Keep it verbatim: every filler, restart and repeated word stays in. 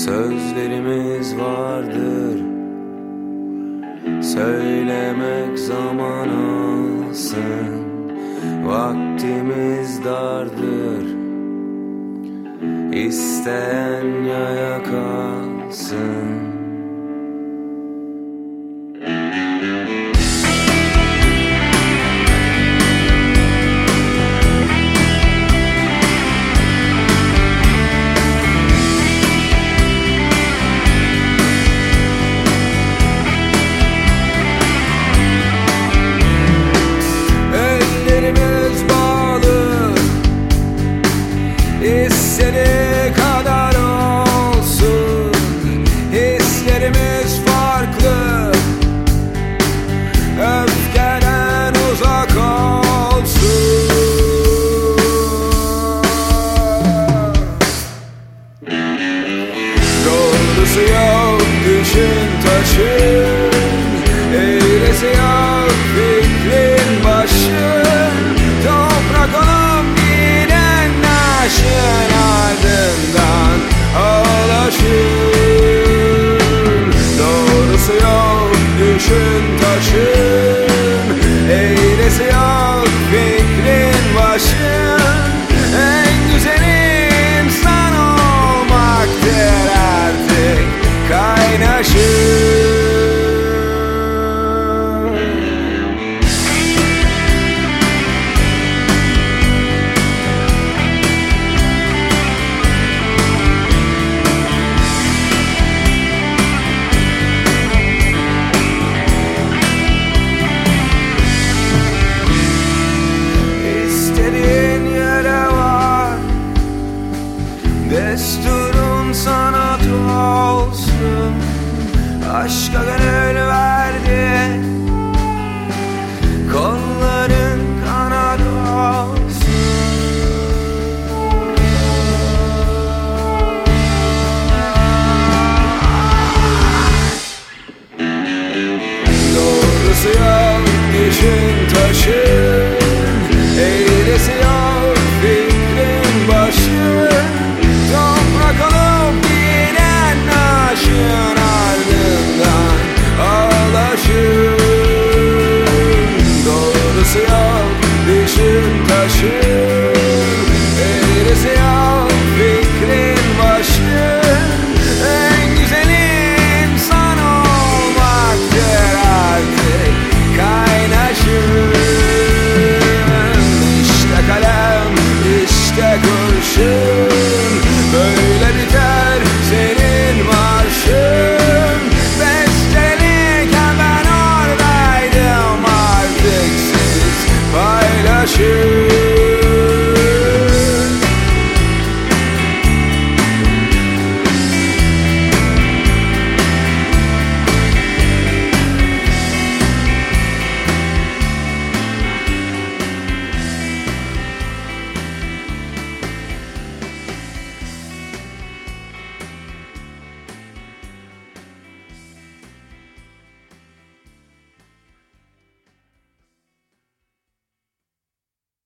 Sözlerimiz vardır, söylemek zaman alsın. Vaktimiz dardır, İsteyen yaya kalsın. İstediği kadar olsun, hislerimiz farklı, öfkeden uzak olsun. Doğrusu yok, düşün taşın, eğrisi yok, fikrin başın. Toprak olup giden taşın ardından ağlaşır. Doğrusu yok, düşün taşın, eğrisi yok, fikrin başın. En güzeli insan olmaktır artık kaynaşır. Desturun sanat olsun, aşka gönül verdi, kolların kanat olsun. Doğrusu yok, düşün